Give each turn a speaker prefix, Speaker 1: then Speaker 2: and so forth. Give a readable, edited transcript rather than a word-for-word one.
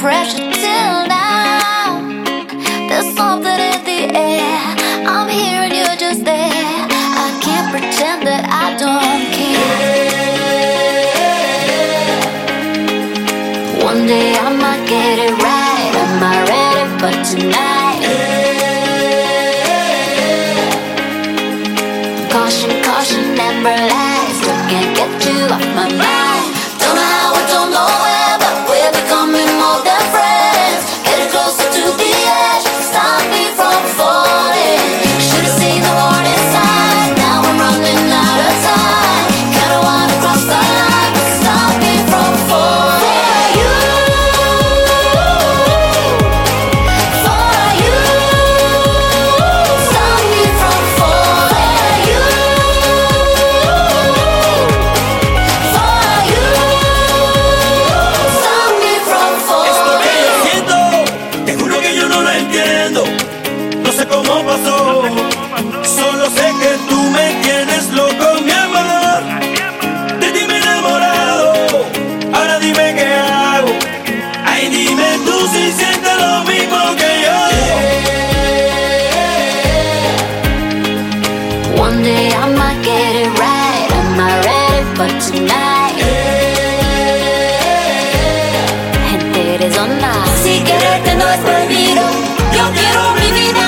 Speaker 1: pressure till now. There's something in the air. I'm here and you're just there. I can't pretend that I don't care. One day I might get it right. Am I ready for tonight? Caution, caution, amber lights. Still can't get you off my mind. Don't know how, I don't know where, but we're becoming more than friends. Getting closer to the edge, stop me from falling. Should've seen the warning sign. Now I'm running out of time. Kinda wanna cross the line, but stop me from falling. For you, stop me from falling. For you, stop me from
Speaker 2: Esto que yo
Speaker 1: falling.
Speaker 2: siento, te juro que yo no lo entiendo. No sé cómo pasó, solo sé que tú me tienes loco, mi amor. De ti me he enamorado, ahora dime qué hago. Ay, dime tú si sientes lo mismo que yo.
Speaker 1: One day I might get it right. Am I ready for tonight? Gente, eres onda. Si quererte no es prohibido, yo quiero mi vida